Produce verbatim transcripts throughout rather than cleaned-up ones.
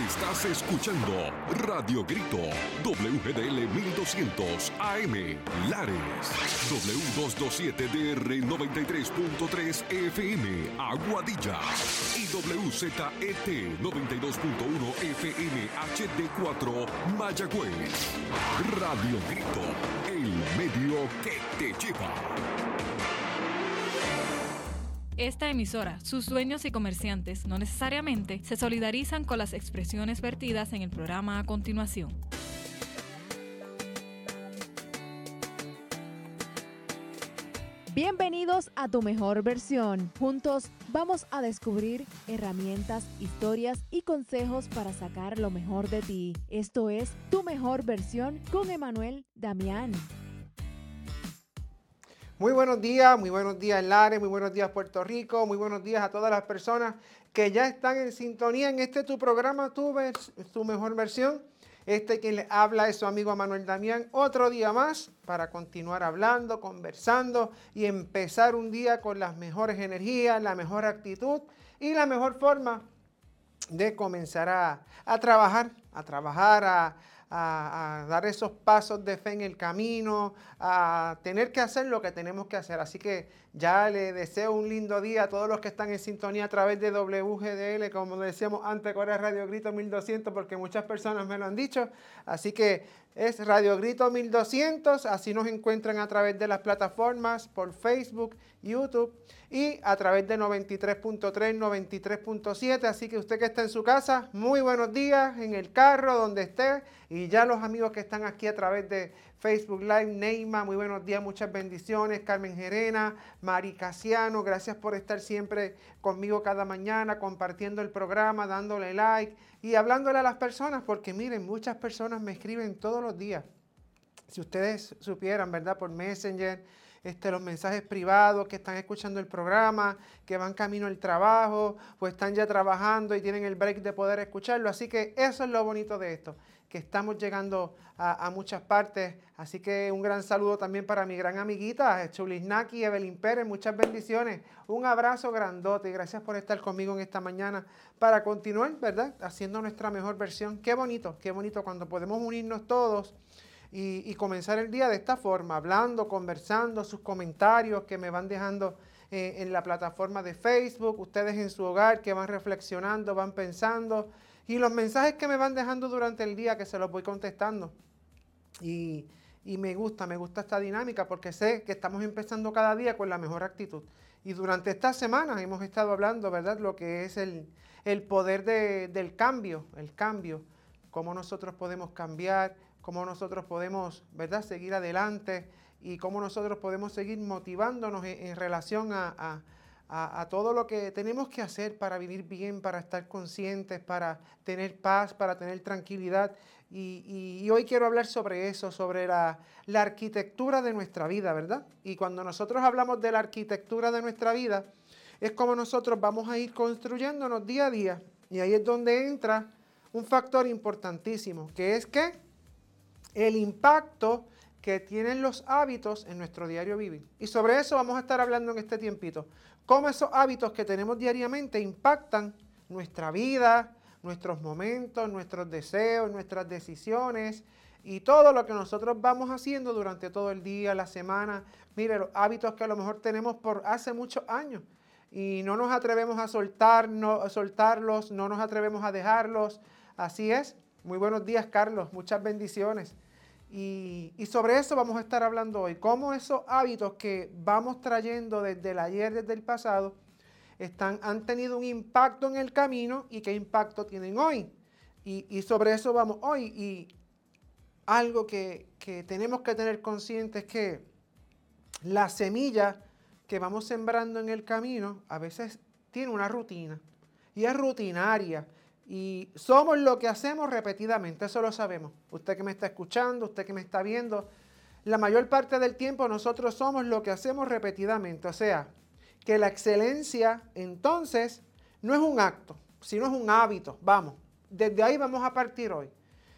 Estás escuchando Radio Grito, W G D L mil doscientos A M, Lares, W doscientos veintisiete D R noventa y tres punto tres F M, Aguadilla, y W Z E T noventa y dos punto uno F M H D cuatro, Mayagüez. Radio Grito, el medio que te lleva. Esta emisora, sus dueños y comerciantes no necesariamente se solidarizan con las expresiones vertidas en el programa a continuación. Bienvenidos a Tu Mejor Versión. Juntos vamos a descubrir herramientas, historias y consejos para sacar lo mejor de ti. Esto es Tu Mejor Versión con Emanuel Damián. Muy buenos días, muy buenos días Lares, muy buenos días Puerto Rico, muy buenos días a todas las personas que ya están en sintonía en este tu programa, tu, vers- tu mejor versión. Este quien les habla es su amigo Emanuel Damián, otro día más para continuar hablando, conversando y empezar un día con las mejores energías, la mejor actitud y la mejor forma de comenzar a, a trabajar, a trabajar, a, a, a dar esos pasos de fe en el camino, a tener que hacer lo que tenemos que hacer. Así que ya le deseo un lindo día a todos los que están en sintonía a través de W G D L, como decíamos antes, ahora es Radio Grito mil doscientos, porque muchas personas me lo han dicho. Así que es Radio Grito mil doscientos, así nos encuentran a través de las plataformas, por Facebook, YouTube y a través de noventa y tres punto tres, noventa y tres punto siete. Así que usted que está en su casa, muy buenos días, en el carro, donde esté. Y ya los amigos que están aquí a través de Facebook Live, Neima, muy buenos días, muchas bendiciones. Carmen Gerena, Mari Casiano, gracias por estar siempre conmigo cada mañana, compartiendo el programa, dándole like y hablándole a las personas, porque miren, muchas personas me escriben todos los días. Si ustedes supieran, ¿verdad? Por Messenger, este, los mensajes privados, que están escuchando el programa, que van camino al trabajo, o están ya trabajando y tienen el break de poder escucharlo. Así que eso es lo bonito de esto, que estamos llegando a, a muchas partes. Así que un gran saludo también para mi gran amiguita, Chulisnaki y Evelyn Pérez. Muchas bendiciones. Un abrazo grandote y gracias por estar conmigo en esta mañana para continuar, ¿verdad? Haciendo nuestra mejor versión. Qué bonito, qué bonito cuando podemos unirnos todos y, y comenzar el día de esta forma, hablando, conversando, sus comentarios que me van dejando eh, en la plataforma de Facebook, ustedes en su hogar que van reflexionando, van pensando, y los mensajes que me van dejando durante el día que se los voy contestando. Y, y me gusta, me gusta esta dinámica porque sé que estamos empezando cada día con la mejor actitud. Y durante estas semanas hemos estado hablando, ¿verdad?, lo que es el, el poder de, del cambio, el cambio, cómo nosotros podemos cambiar, cómo nosotros podemos, ¿verdad?, seguir adelante y cómo nosotros podemos seguir motivándonos en, en relación a, a, a, a todo lo que tenemos que hacer para vivir bien, para estar conscientes, para tener paz, para tener tranquilidad. Y, y, y hoy quiero hablar sobre eso, sobre la, la arquitectura de nuestra vida, ¿verdad? Y cuando nosotros hablamos de la arquitectura de nuestra vida, es como nosotros vamos a ir construyéndonos día a día. Y ahí es donde entra un factor importantísimo, que es que el impacto que tienen los hábitos en nuestro diario vivir. Y sobre eso vamos a estar hablando en este tiempito. Cómo esos hábitos que tenemos diariamente impactan nuestra vida, nuestros momentos, nuestros deseos, nuestras decisiones y todo lo que nosotros vamos haciendo durante todo el día, la semana. Mire, los hábitos que a lo mejor tenemos por hace muchos años y no nos atrevemos a, soltar, no, a soltarlos, no nos atrevemos a dejarlos. Así es. Muy buenos días, Carlos. Muchas bendiciones. Y, y sobre eso vamos a estar hablando hoy. Cómo esos hábitos que vamos trayendo desde el ayer, desde el pasado, están, han tenido un impacto en el camino y qué impacto tienen hoy. Y, y sobre eso vamos hoy. Y algo que, que tenemos que tener consciente es que la semilla que vamos sembrando en el camino a veces tiene una rutina y es rutinaria. Y somos lo que hacemos repetidamente, eso lo sabemos. Usted que me está escuchando, usted que me está viendo, la mayor parte del tiempo nosotros somos lo que hacemos repetidamente. O sea, que la excelencia entonces no es un acto, sino es un hábito. Vamos, desde ahí vamos a partir hoy.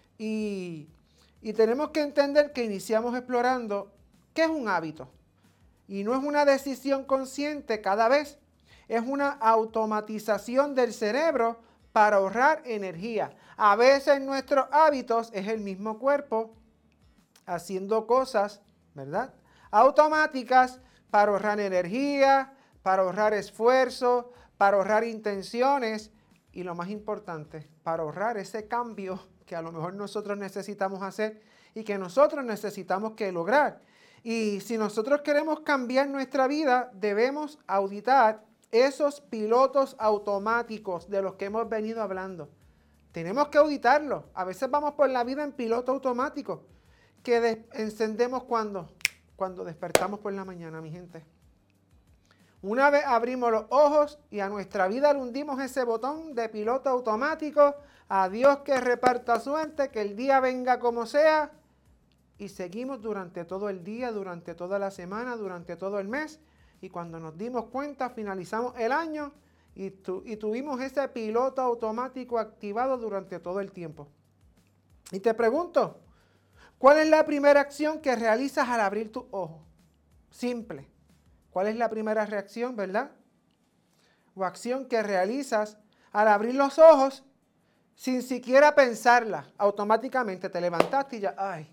Y, y tenemos que entender que iniciamos explorando qué es un hábito. Y no es una decisión consciente cada vez, es una automatización del cerebro para ahorrar energía. A veces nuestros hábitos es el mismo cuerpo haciendo cosas, ¿verdad?, automáticas para ahorrar energía, para ahorrar esfuerzo, para ahorrar intenciones y lo más importante, para ahorrar ese cambio que a lo mejor nosotros necesitamos hacer y que nosotros necesitamos que lograr. Y si nosotros queremos cambiar nuestra vida, debemos auditar esos pilotos automáticos de los que hemos venido hablando. Tenemos que auditarlos. A veces vamos por la vida en piloto automático, que de- encendemos cuando, cuando despertamos por la mañana, mi gente. Una vez abrimos los ojos y a nuestra vida le hundimos ese botón de piloto automático, a Dios que reparta suerte, que el día venga como sea, y seguimos durante todo el día, durante toda la semana, durante todo el mes, y cuando nos dimos cuenta finalizamos el año y, tu, y tuvimos ese piloto automático activado durante todo el tiempo. Y te pregunto, ¿cuál es la primera acción que realizas al abrir tus ojos? Simple. ¿Cuál es la primera reacción, verdad? O acción que realizas al abrir los ojos sin siquiera pensarla. Automáticamente te levantaste y ya, ay.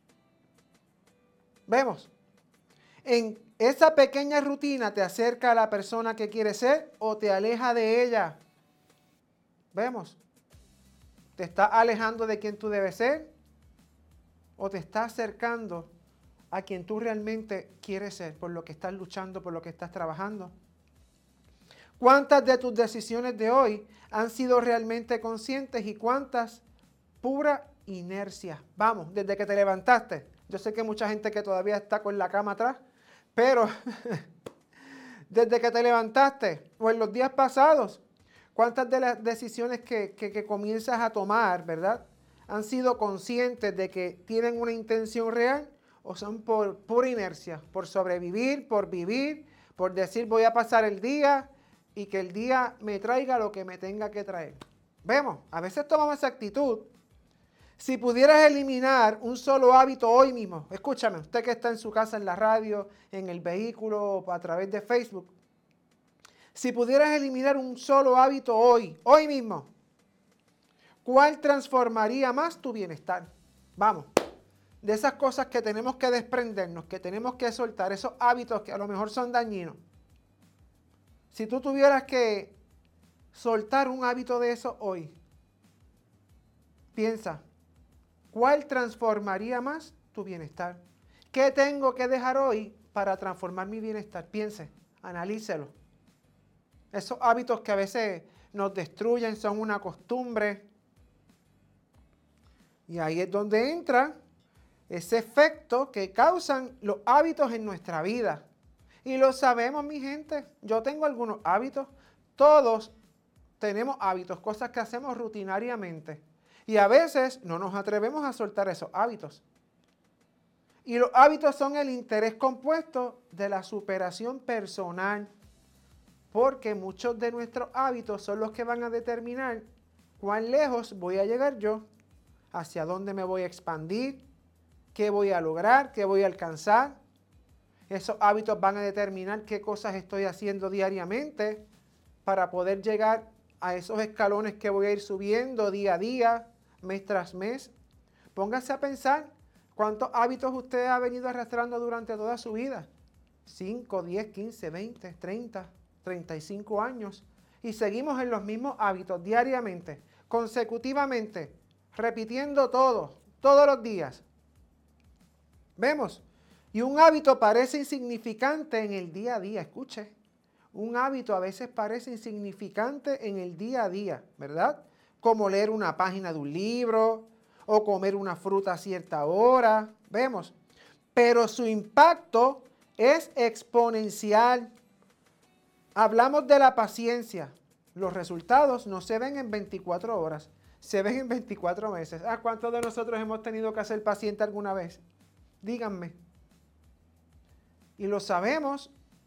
Vemos. En esa pequeña rutina te acerca a la persona que quieres ser o te aleja de ella. Vemos. ¿Te está alejando de quien tú debes ser? ¿O te está acercando a quien tú realmente quieres ser, por lo que estás luchando, por lo que estás trabajando? ¿Cuántas de tus decisiones de hoy han sido realmente conscientes y cuántas pura inercia? Vamos, desde que te levantaste. Yo sé que hay mucha gente que todavía está con la cama atrás, pero desde que te levantaste o en los días pasados, ¿cuántas de las decisiones que, que, que comienzas a tomar, verdad, han sido conscientes de que tienen una intención real? ¿O son por pura inercia, por sobrevivir, por vivir, por decir voy a pasar el día y que el día me traiga lo que me tenga que traer? Vemos, a veces tomamos esa actitud. Si pudieras eliminar un solo hábito hoy mismo, escúchame, usted que está en su casa, en la radio, en el vehículo o a través de Facebook, si pudieras eliminar un solo hábito hoy, hoy mismo, ¿cuál transformaría más tu bienestar? Vamos. De esas cosas que tenemos que desprendernos, que tenemos que soltar, esos hábitos que a lo mejor son dañinos. Si tú tuvieras que soltar un hábito de eso hoy, piensa, ¿cuál transformaría más tu bienestar? ¿Qué tengo que dejar hoy para transformar mi bienestar? Piense, analícelo. Esos hábitos que a veces nos destruyen son una costumbre. Y ahí es donde entra ese efecto que causan los hábitos en nuestra vida. Y lo sabemos, mi gente. Yo tengo algunos hábitos. Todos tenemos hábitos, cosas que hacemos rutinariamente. Y a veces no nos atrevemos a soltar esos hábitos. Y los hábitos son el interés compuesto de la superación personal. Porque muchos de nuestros hábitos son los que van a determinar cuán lejos voy a llegar yo, hacia dónde me voy a expandir, qué voy a lograr, qué voy a alcanzar. Esos hábitos van a determinar qué cosas estoy haciendo diariamente para poder llegar a esos escalones que voy a ir subiendo día a día, mes tras mes. Póngase a pensar cuántos hábitos usted ha venido arrastrando durante toda su vida. cinco, diez, quince, veinte, treinta, treinta y cinco años. Y seguimos en los mismos hábitos diariamente, consecutivamente, repitiendo todo, todos los días. Vemos, y un hábito parece insignificante en el día a día, escuche, un hábito a veces parece insignificante en el día a día, ¿verdad? Como leer una página de un libro o comer una fruta a cierta hora, vemos, pero su impacto es exponencial. Hablamos de la paciencia, los resultados no se ven en veinticuatro horas, se ven en veinticuatro meses. ¿A cuántos de nosotros hemos tenido que ser pacientes alguna vez? Díganme. Y lo sabemos.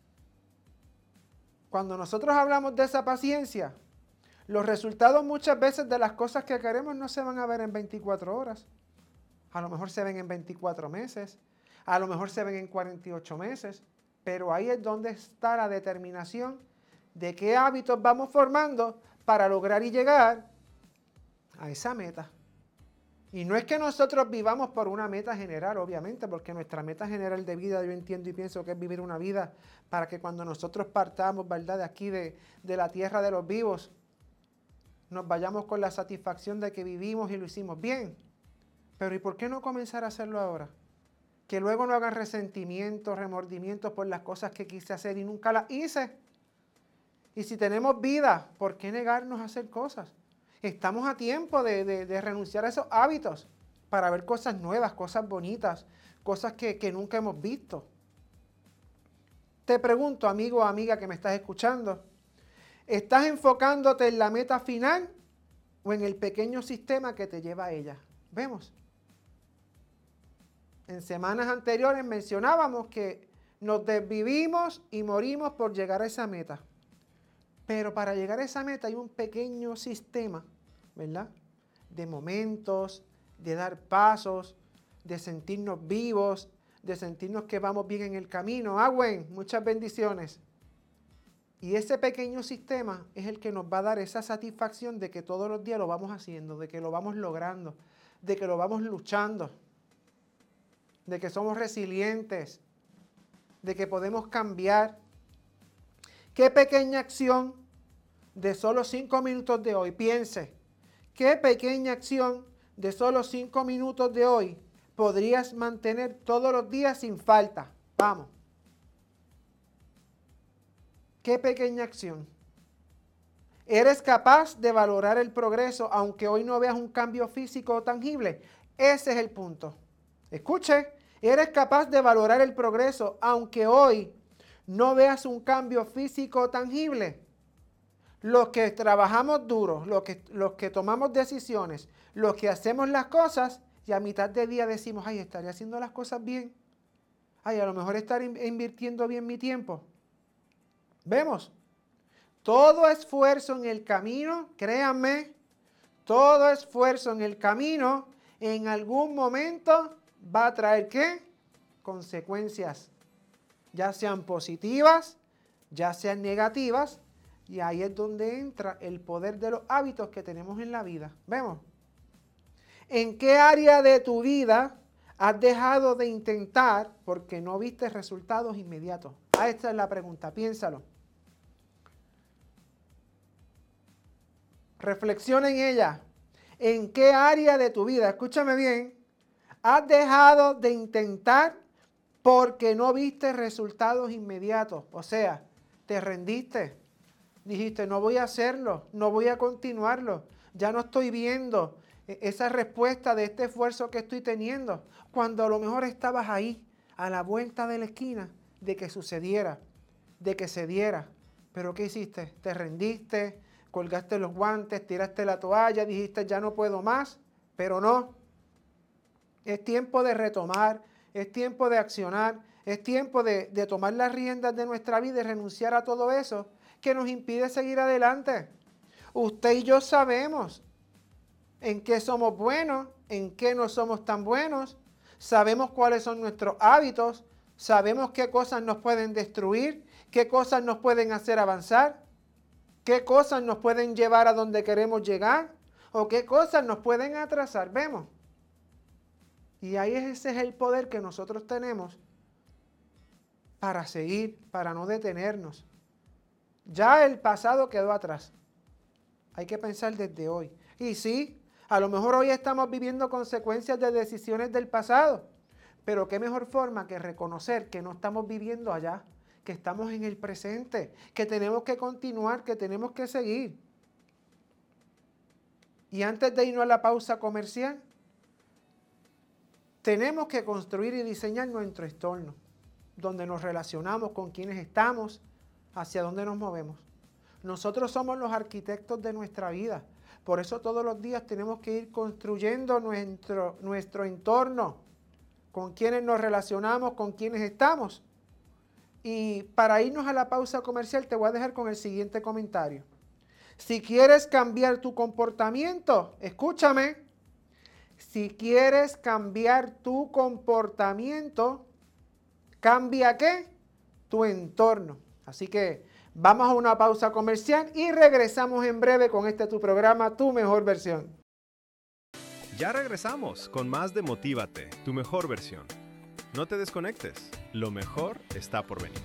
Cuando nosotros hablamos de esa paciencia, los resultados muchas veces de las cosas que queremos no se van a ver en veinticuatro horas. A lo mejor se ven en veinticuatro meses. A lo mejor se ven en cuarenta y ocho meses. Pero ahí es donde está la determinación de qué hábitos vamos formando para lograr y llegar a esa meta. Y no es que nosotros vivamos por una meta general, obviamente, porque nuestra meta general de vida, yo entiendo y pienso que es vivir una vida para que cuando nosotros partamos, ¿verdad?, de aquí, de, de la tierra de los vivos, nos vayamos con la satisfacción de que vivimos y lo hicimos bien. Pero ¿y por qué no comenzar a hacerlo ahora? Que luego no hagan resentimientos, remordimientos por las cosas que quise hacer y nunca las hice. Y si tenemos vida, ¿por qué negarnos a hacer cosas? Estamos a tiempo de, de, de renunciar a esos hábitos para ver cosas nuevas, cosas bonitas, cosas que, que nunca hemos visto. Te pregunto, amigo o amiga que me estás escuchando, ¿estás enfocándote en la meta final o en el pequeño sistema que te lleva a ella? Vemos. En semanas anteriores mencionábamos que nos desvivimos y morimos por llegar a esa meta. Pero para llegar a esa meta hay un pequeño sistema, ¿verdad? De momentos, de dar pasos, de sentirnos vivos, de sentirnos que vamos bien en el camino. Ah, Gwen, muchas bendiciones. Y ese pequeño sistema es el que nos va a dar esa satisfacción de que todos los días lo vamos haciendo, de que lo vamos logrando, de que lo vamos luchando, de que somos resilientes, de que podemos cambiar. ¿Qué pequeña acción de solo cinco minutos de hoy? Piense, ¿qué pequeña acción de solo cinco minutos de hoy podrías mantener todos los días sin falta? Vamos. ¿Qué pequeña acción? ¿Eres capaz de valorar el progreso aunque hoy no veas un cambio físico tangible? Ese es el punto. Escuche, ¿eres capaz de valorar el progreso aunque hoy no veas un cambio físico tangible? Los que trabajamos duro, los que, los que tomamos decisiones, los que hacemos las cosas y a mitad de día decimos, ay, estaré haciendo las cosas bien. Ay, a lo mejor estaré invirtiendo bien mi tiempo. Vemos, todo esfuerzo en el camino, créanme, todo esfuerzo en el camino en algún momento va a traer ¿qué? Consecuencias, ya sean positivas, ya sean negativas, y ahí es donde entra el poder de los hábitos que tenemos en la vida. Vemos, ¿en qué área de tu vida has dejado de intentar porque no viste resultados inmediatos? Ah, esta es la pregunta, piénsalo. Reflexiona en ella. ¿En qué área de tu vida, escúchame bien, has dejado de intentar porque no viste resultados inmediatos? O sea, te rendiste. Dijiste, no voy a hacerlo, no voy a continuarlo. Ya no estoy viendo esa respuesta de este esfuerzo que estoy teniendo. Cuando a lo mejor estabas ahí, a la vuelta de la esquina, de que sucediera, de que se diera. Pero ¿qué hiciste? Te rendiste, colgaste los guantes, tiraste la toalla, dijiste ya no puedo más, pero no. Es tiempo de retomar, es tiempo de accionar, es tiempo de, de tomar las riendas de nuestra vida y renunciar a todo eso que nos impide seguir adelante. Usted y yo sabemos en qué somos buenos, en qué no somos tan buenos, sabemos cuáles son nuestros hábitos, sabemos qué cosas nos pueden destruir, qué cosas nos pueden hacer avanzar, qué cosas nos pueden llevar a donde queremos llegar o qué cosas nos pueden atrasar. Vemos. Y ahí ese es el poder que nosotros tenemos para seguir, para no detenernos. Ya el pasado quedó atrás. Hay que pensar desde hoy. Y sí, a lo mejor hoy estamos viviendo consecuencias de decisiones del pasado, pero qué mejor forma que reconocer que no estamos viviendo allá, que estamos en el presente, que tenemos que continuar, que tenemos que seguir. Y antes de irnos a la pausa comercial, tenemos que construir y diseñar nuestro entorno, donde nos relacionamos con quienes estamos, hacia dónde nos movemos. Nosotros somos los arquitectos de nuestra vida. Por eso todos los días tenemos que ir construyendo nuestro, nuestro entorno, con quienes nos relacionamos, con quienes estamos. Y para irnos a la pausa comercial te voy a dejar con el siguiente comentario. Si quieres cambiar tu comportamiento, escúchame, si quieres cambiar tu comportamiento, ¿cambia qué? Tu entorno. Así que Vamos a una pausa comercial y regresamos en breve con este tu programa, Tu Mejor Versión. Ya regresamos con más de Motívate, tu mejor versión. No te desconectes, lo mejor está por venir.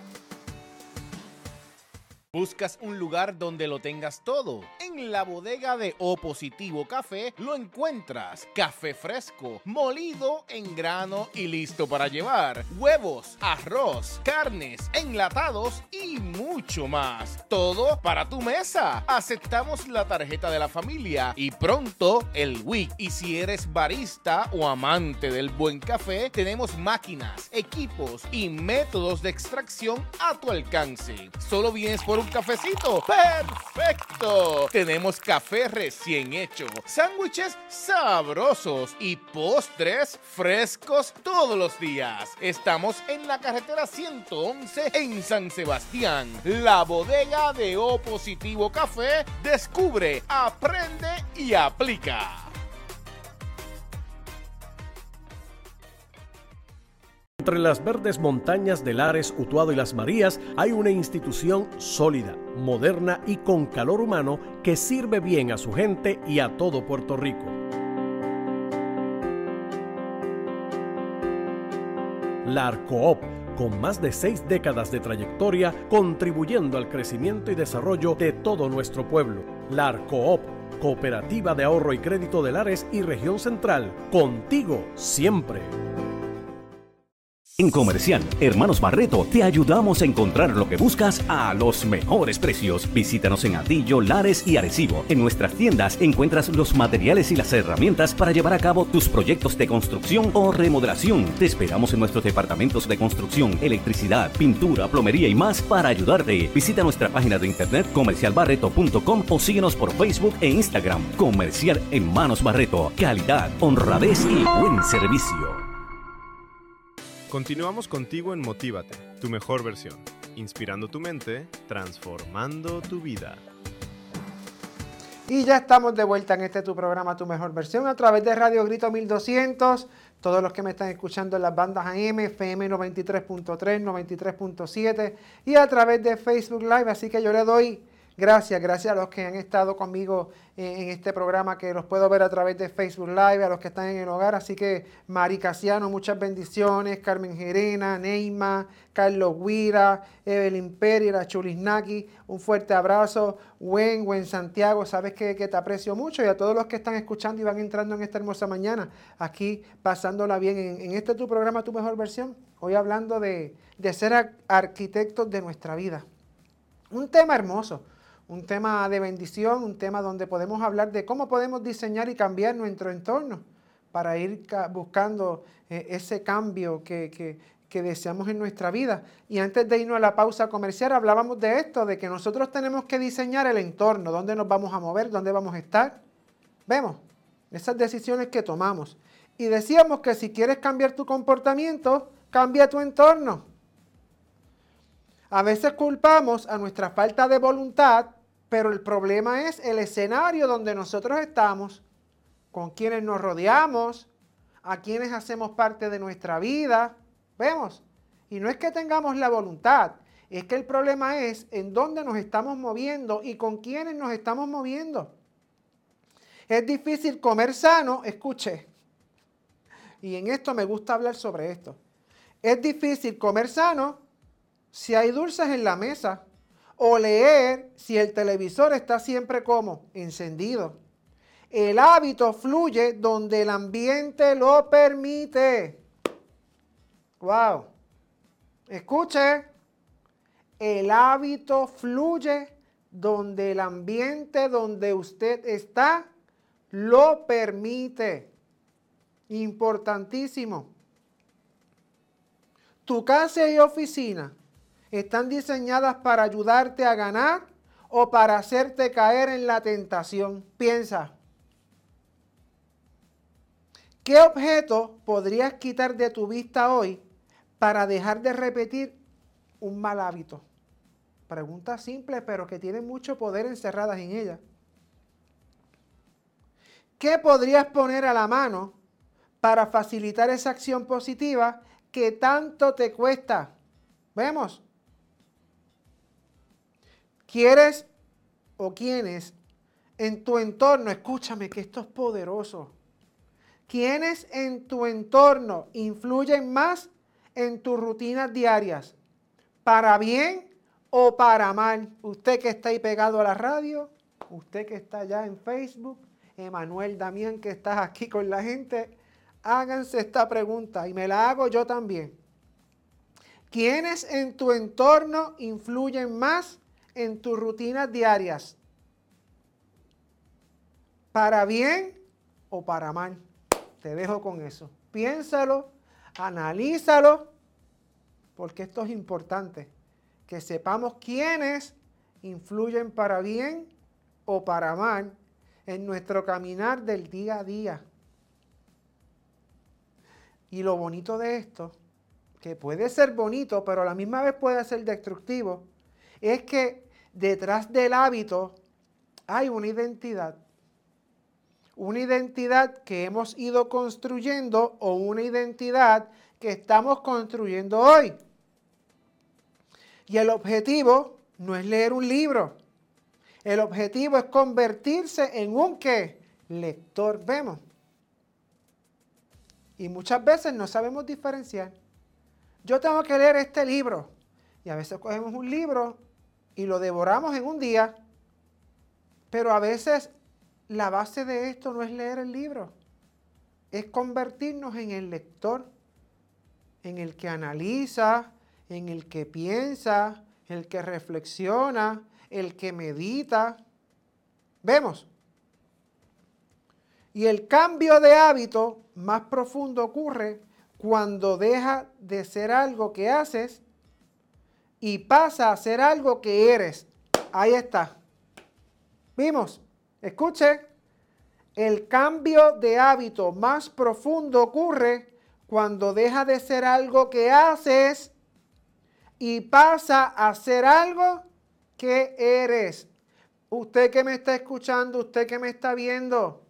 ¿Buscas un lugar donde lo tengas todo? En la bodega de O Positivo Café lo encuentras. Café fresco, molido en grano y listo para llevar. Huevos, arroz, carnes, enlatados y mucho más. Todo para tu mesa. Aceptamos la tarjeta de la familia y pronto el W I C. Y si eres barista o amante del buen café, tenemos máquinas, equipos y métodos de extracción a tu alcance. Solo vienes por un cafecito. ¡Perfecto! Tenemos café recién hecho, sándwiches sabrosos y postres frescos todos los días. Estamos en la carretera ciento once en San Sebastián. La bodega de O Positivo Café. Descubre, aprende y aplica. Entre las verdes montañas de Lares, Utuado y Las Marías hay una institución sólida, moderna y con calor humano que sirve bien a su gente y a todo Puerto Rico. La Arcoop, con más de seis décadas de trayectoria, contribuyendo al crecimiento y desarrollo de todo nuestro pueblo. La Arcoop, Cooperativa de Ahorro y Crédito de Lares y Región Central, contigo siempre. En Comercial Hermanos Barreto te ayudamos a encontrar lo que buscas a los mejores precios. Visítanos en Atillo, Lares y Arecibo. En nuestras tiendas encuentras los materiales y las herramientas para llevar a cabo tus proyectos de construcción o remodelación. Te esperamos en nuestros departamentos de construcción, electricidad, pintura, plomería y más para ayudarte. Visita nuestra página de internet comercial barreto punto com o síguenos por Facebook e Instagram. Comercial Hermanos Barreto. Calidad, honradez y buen servicio. Continuamos contigo en Motívate, tu mejor versión. Inspirando tu mente, transformando tu vida. Y ya estamos de vuelta en este tu programa, Tu Mejor Versión, a través de Radio Grito mil doscientos. Todos los que me están escuchando en las bandas A M, F M noventa y tres punto tres, noventa y tres punto siete y a través de Facebook Live. Así que yo le doy gracias, gracias a los que han estado conmigo en este programa, que los puedo ver a través de Facebook Live, a los que están en el hogar. Así que Mari Casiano, muchas bendiciones, Carmen Gerena, Neima, Carlos Guira, Evelyn Peri, la Chulisnaki, un fuerte abrazo. Gwen, Gwen Santiago, sabes que, que te aprecio mucho, y a todos los que están escuchando y van entrando en esta hermosa mañana, aquí pasándola bien en, en este tu programa, Tu Mejor Versión, hoy hablando de, de ser arquitectos de nuestra vida. Un tema hermoso. Un tema de bendición, un tema donde podemos hablar de cómo podemos diseñar y cambiar nuestro entorno para ir buscando eh, ese cambio que, que, que deseamos en nuestra vida. Y antes de irnos a la pausa comercial, hablábamos de esto, de que nosotros tenemos que diseñar el entorno, dónde nos vamos a mover, dónde vamos a estar. Vemos esas decisiones que tomamos. Y decíamos que si quieres cambiar tu comportamiento, cambia tu entorno. A veces culpamos a nuestra falta de voluntad, pero el problema es el escenario donde nosotros estamos, con quienes nos rodeamos, a quienes hacemos parte de nuestra vida. ¿Vemos? Y no es que tengamos la voluntad, es que el problema es en dónde nos estamos moviendo y con quiénes nos estamos moviendo. Es difícil comer sano, escuche, y en esto me gusta hablar sobre esto. Es difícil comer sano si hay dulces en la mesa. O leer si el televisor está siempre como encendido. El hábito fluye donde el ambiente lo permite. Wow. Escuche. El hábito fluye donde el ambiente donde usted está lo permite. Importantísimo. Tu casa y oficina ¿están diseñadas para ayudarte a ganar o para hacerte caer en la tentación? Piensa. ¿Qué objeto podrías quitar de tu vista hoy para dejar de repetir un mal hábito? Preguntas simples, pero que tienen mucho poder encerradas en ellas. ¿Qué podrías poner a la mano para facilitar esa acción positiva que tanto te cuesta? ¿Vemos? ¿Quieres o quiénes en tu entorno? Escúchame que esto es poderoso. ¿Quiénes en tu entorno influyen más en tus rutinas diarias? ¿Para bien o para mal? Usted que está ahí pegado a la radio, usted que está allá en Facebook, Emanuel, Damián, que estás aquí con la gente, háganse esta pregunta y me la hago yo también. ¿Quiénes en tu entorno influyen más en tus rutinas diarias? ¿Para bien o para mal? Te dejo con eso. Piénsalo, analízalo, porque esto es importante. Que sepamos quiénes influyen para bien o para mal en nuestro caminar del día a día. Y lo bonito de esto, que puede ser bonito, pero a la misma vez puede ser destructivo, es que detrás del hábito hay una identidad. Una identidad que hemos ido construyendo o una identidad que estamos construyendo hoy. Y el objetivo no es leer un libro. El objetivo es convertirse en un ¿qué? Lector. Vemos. Y muchas veces no sabemos diferenciar. Yo tengo que leer este libro. Y a veces cogemos un libro y lo devoramos en un día. Pero a veces la base de esto no es leer el libro, es convertirnos en el lector, en el que analiza, en el que piensa, el que reflexiona, el que medita. Vemos. Y el cambio de hábito más profundo ocurre cuando deja de ser algo que haces y pasa a ser algo que eres. Ahí está. ¿Vimos? Escuche, el cambio de hábito más profundo ocurre cuando deja de ser algo que haces y pasa a ser algo que eres. Usted que me está escuchando, usted que me está viendo,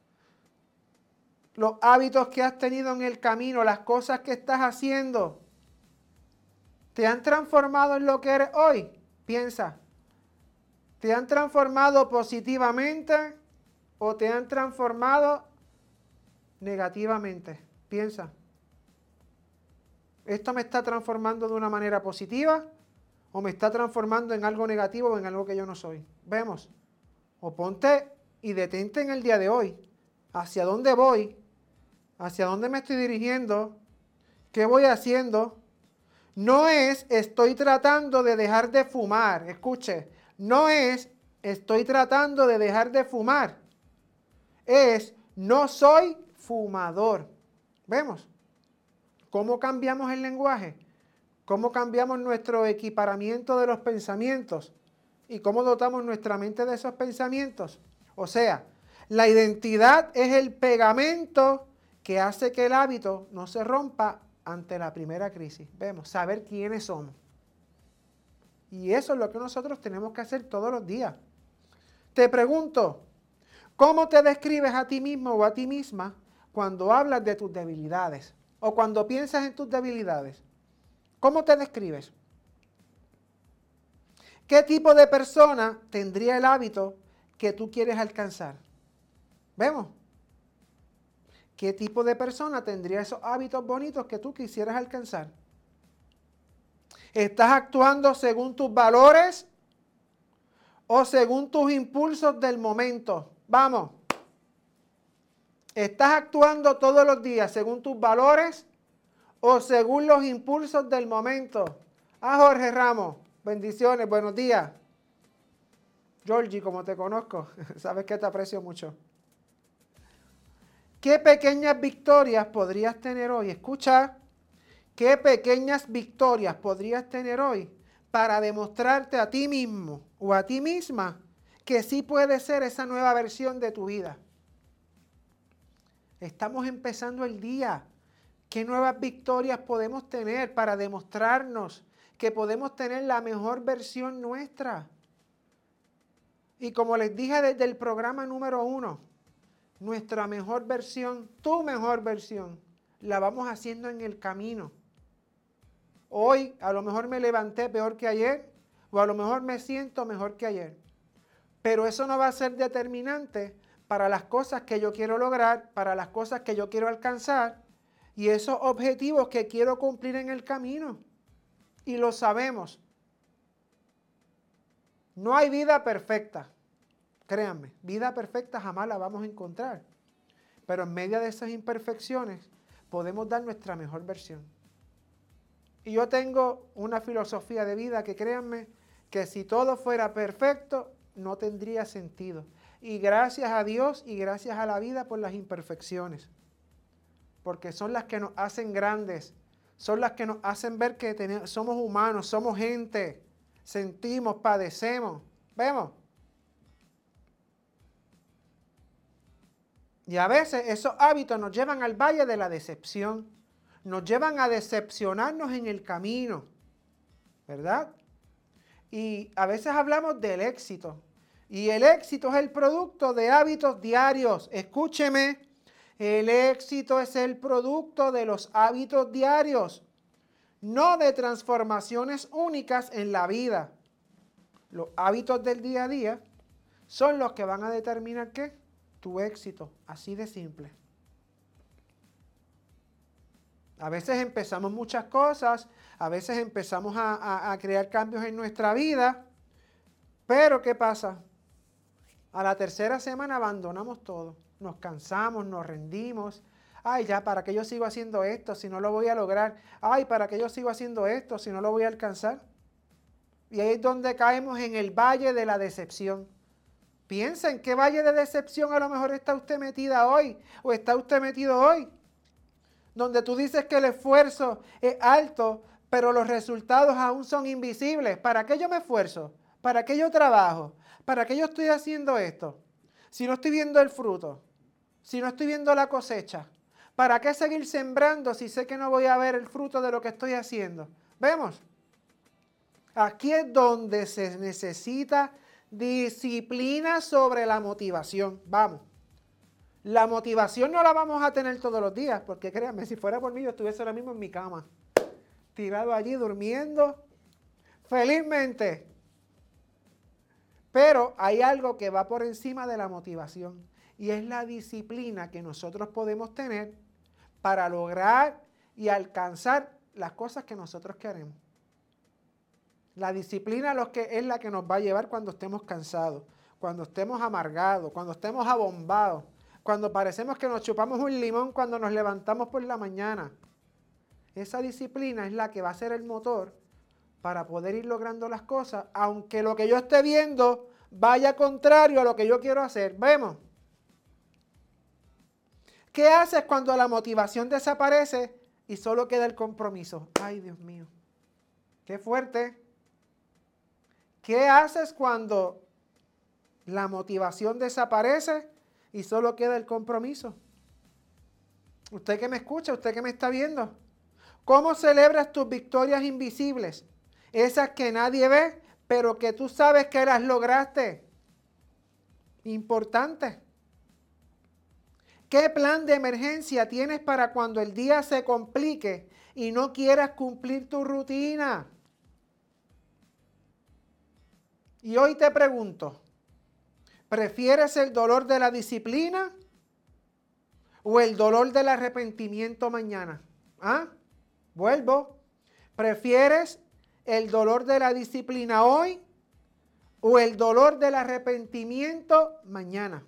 los hábitos que has tenido en el camino, las cosas que estás haciendo, ¿te han transformado en lo que eres hoy? Piensa. ¿Te han transformado positivamente o te han transformado negativamente? Piensa. ¿Esto me está transformando de una manera positiva o me está transformando en algo negativo o en algo que yo no soy? Vemos. O ponte y detente en el día de hoy. ¿Hacia dónde voy? ¿Hacia dónde me estoy dirigiendo? ¿Qué voy haciendo? No es estoy tratando de dejar de fumar. Escuche. No es, estoy tratando de dejar de fumar. Es, no soy fumador. ¿Vemos? ¿Cómo cambiamos el lenguaje? ¿Cómo cambiamos nuestro equiparamiento de los pensamientos? ¿Y cómo dotamos nuestra mente de esos pensamientos? O sea, la identidad es el pegamento que hace que el hábito no se rompa ante la primera crisis. Vemos, saber quiénes somos. Y eso es lo que nosotros tenemos que hacer todos los días. Te pregunto, ¿cómo te describes a ti mismo o a ti misma cuando hablas de tus debilidades? O cuando piensas en tus debilidades. ¿Cómo te describes? ¿Qué tipo de persona tendría el hábito que tú quieres alcanzar? ¿Vemos? ¿Qué tipo de persona tendría esos hábitos bonitos que tú quisieras alcanzar? ¿Estás actuando según tus valores o según tus impulsos del momento? Vamos. ¿Estás actuando todos los días según tus valores o según los impulsos del momento? Ah, Jorge Ramos, bendiciones, buenos días. Georgie, como te conozco, sabes que te aprecio mucho. ¿Qué pequeñas victorias podrías tener hoy? Escucha. ¿Qué pequeñas victorias podrías tener hoy para demostrarte a ti mismo o a ti misma que sí puede ser esa nueva versión de tu vida? Estamos empezando el día. ¿Qué nuevas victorias podemos tener para demostrarnos que podemos tener la mejor versión nuestra? Y como les dije desde el programa número uno, nuestra mejor versión, tu mejor versión, la vamos haciendo en el camino. Hoy a lo mejor me levanté peor que ayer, o a lo mejor me siento mejor que ayer. Pero eso no va a ser determinante para las cosas que yo quiero lograr, para las cosas que yo quiero alcanzar y esos objetivos que quiero cumplir en el camino. Y lo sabemos. No hay vida perfecta. Créanme, vida perfecta jamás la vamos a encontrar. Pero en medio de esas imperfecciones podemos dar nuestra mejor versión. Y yo tengo una filosofía de vida que créanme que si todo fuera perfecto no tendría sentido. Y gracias a Dios y gracias a la vida por las imperfecciones. Porque son las que nos hacen grandes. Son las que nos hacen ver que tenemos, somos humanos, somos gente. Sentimos, padecemos. ¿Vemos? Y a veces esos hábitos nos llevan al valle de la decepción. Nos llevan a decepcionarnos en el camino. ¿Verdad? Y a veces hablamos del éxito. Y el éxito es el producto de hábitos diarios. Escúcheme, el éxito es el producto de los hábitos diarios, no de transformaciones únicas en la vida. Los hábitos del día a día son los que van a determinar ¿qué? Tu éxito, así de simple. A veces empezamos muchas cosas, a veces empezamos a, a, a crear cambios en nuestra vida, pero ¿qué pasa? A la tercera semana abandonamos todo, nos cansamos, nos rendimos. Ay, ya, ¿para qué yo sigo haciendo esto si no lo voy a lograr? Ay, ¿para qué yo sigo haciendo esto si no lo voy a alcanzar? Y ahí es donde caemos en el valle de la decepción. Piensa en qué valle de decepción a lo mejor está usted metida hoy o está usted metido hoy. Donde tú dices que el esfuerzo es alto, pero los resultados aún son invisibles. ¿Para qué yo me esfuerzo? ¿Para qué yo trabajo? ¿Para qué yo estoy haciendo esto? Si no estoy viendo el fruto, si no estoy viendo la cosecha, ¿para qué seguir sembrando si sé que no voy a ver el fruto de lo que estoy haciendo? ¿Vemos? Aquí es donde se necesita disciplina sobre la motivación. Vamos. La motivación no la vamos a tener todos los días, porque créanme, si fuera por mí yo estuviese ahora mismo en mi cama, tirado allí durmiendo felizmente. Pero hay algo que va por encima de la motivación y es la disciplina que nosotros podemos tener para lograr y alcanzar las cosas que nosotros queremos. La disciplina lo que es la que nos va a llevar cuando estemos cansados, cuando estemos amargados, cuando estemos abombados, cuando parecemos que nos chupamos un limón cuando nos levantamos por la mañana. Esa disciplina es la que va a ser el motor para poder ir logrando las cosas, aunque lo que yo esté viendo vaya contrario a lo que yo quiero hacer. ¿Vemos? ¿Qué haces cuando la motivación desaparece y solo queda el compromiso? Ay, Dios mío, qué fuerte. ¿Qué haces cuando la motivación desaparece y solo queda el compromiso? Usted que me escucha, usted que me está viendo, ¿cómo celebras tus victorias invisibles? Esas que nadie ve, pero que tú sabes que las lograste. Importante. ¿Qué plan de emergencia tienes para cuando el día se complique y no quieras cumplir tu rutina? Y hoy te pregunto, ¿prefieres el dolor de la disciplina o el dolor del arrepentimiento mañana? ¿Ah? Vuelvo. ¿Prefieres el dolor de la disciplina hoy o el dolor del arrepentimiento mañana?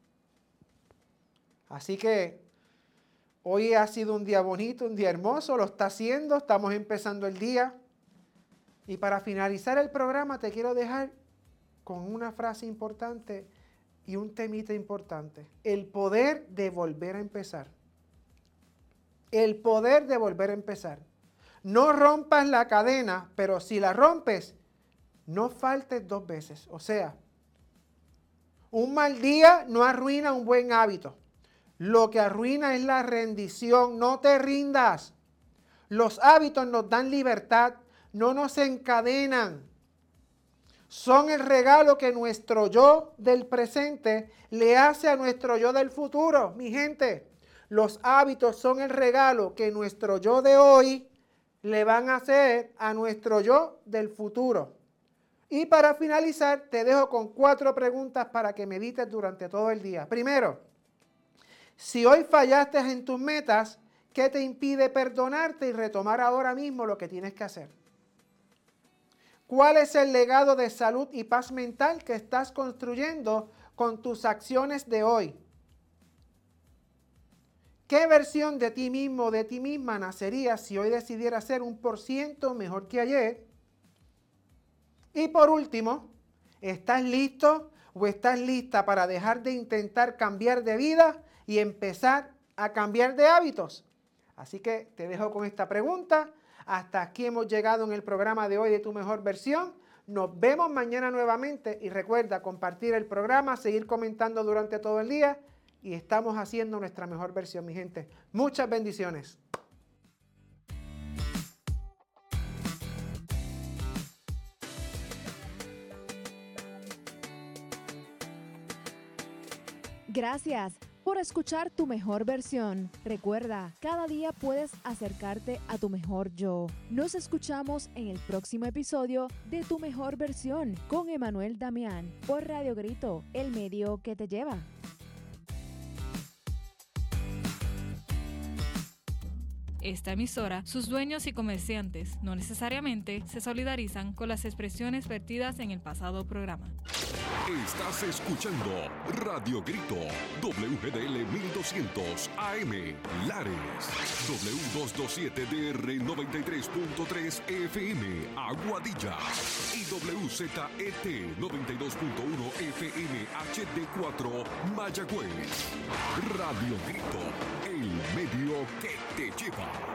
Así que hoy ha sido un día bonito, un día hermoso, lo está haciendo, estamos empezando el día. Y para finalizar el programa te quiero dejar con una frase importante y un temita importante. El poder de volver a empezar. El poder de volver a empezar. No rompas la cadena, pero si la rompes, no faltes dos veces. O sea, un mal día no arruina un buen hábito. Lo que arruina es la rendición. No te rindas. Los hábitos nos dan libertad, no nos encadenan. Son el regalo que nuestro yo del presente le hace a nuestro yo del futuro. Mi gente, los hábitos son el regalo que nuestro yo de hoy le van a hacer a nuestro yo del futuro. Y para finalizar, te dejo con cuatro preguntas para que medites durante todo el día. Primero, si hoy fallaste en tus metas, ¿qué te impide perdonarte y retomar ahora mismo lo que tienes que hacer? ¿Cuál es el legado de salud y paz mental que estás construyendo con tus acciones de hoy? ¿Qué versión de ti mismo o de ti misma nacería si hoy decidieras ser un por ciento mejor que ayer? Y por último, ¿estás listo o estás lista para dejar de intentar cambiar de vida y empezar a cambiar de hábitos? Así que te dejo con esta pregunta. Hasta aquí hemos llegado en el programa de hoy de Tu Mejor Versión. Nos vemos mañana nuevamente y recuerda compartir el programa, seguir comentando durante todo el día y estamos haciendo nuestra mejor versión, mi gente. Muchas bendiciones. Gracias por escuchar Tu Mejor Versión. Recuerda, cada día puedes acercarte a tu mejor yo. Nos escuchamos en el próximo episodio de Tu Mejor Versión con Emanuel Damián por Radio Grito, el medio que te lleva. Esta emisora, sus dueños y comerciantes no necesariamente se solidarizan con las expresiones vertidas en el pasado programa. Estás escuchando Radio Grito, W G D L mil doscientos A M, Lares, W doscientos veintisiete D R noventa y tres punto tres F M, Aguadilla, y W Z E T noventa y dos punto uno F M H D cuatro, Mayagüez. Radio Grito, el medio que te lleva.